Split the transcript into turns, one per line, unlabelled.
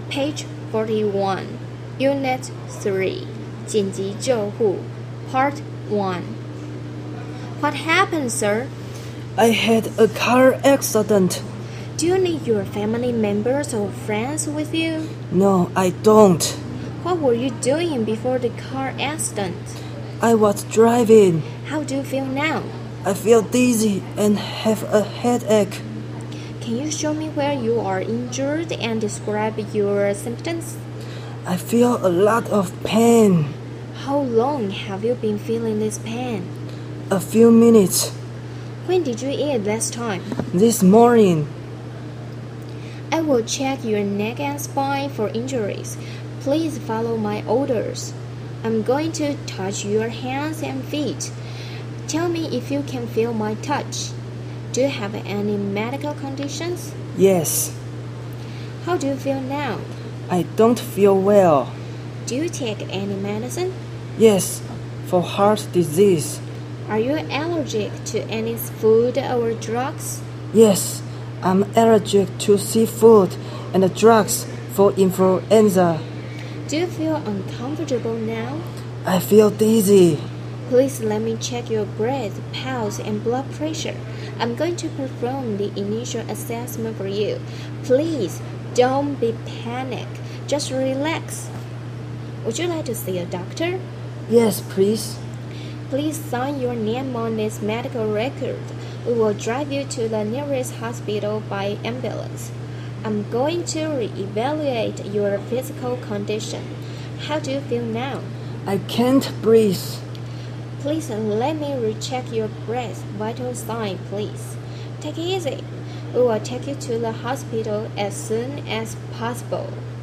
Page 41, Unit 3, 紧急救护 Part 1. What happened, sir?
I had a car accident.
Do you need your family members or friends with you?
No, I don't.
What were you doing before the car accident?
I was driving.
How do you feel now?
I feel dizzy and have a headache.
Can you show me where you are injured and describe your symptoms?
I feel a lot of pain.
How long have you been feeling this pain?
A few minutes.
When did you eat last time?
This morning.
I will check your neck and spine for injuries. Please follow my orders. I'm going to touch your hands and feet. Tell me if you can feel my touch. Do you have any medical conditions?
Yes.
How do you feel now?
I don't feel well.
Do you take any medicine?
Yes, for heart disease.
Are you allergic to any food or drugs?
Yes, I'm allergic to seafood and drugs for influenza.
Do you feel uncomfortable now?
I feel dizzy.
Please let me check your breath, pulse, and blood pressure. I'm going to perform the initial assessment for you. Please don't be panic. Just relax. Would you like to see a doctor?
Yes, please.
Please sign your name on this medical record. We will drive you to the nearest hospital by ambulance. I'm going to re-evaluate your physical condition. How do you feel now?
I can't breathe.
Please let me recheck your breath vital sign, please. Take it easy. We will take you to the hospital as soon as possible.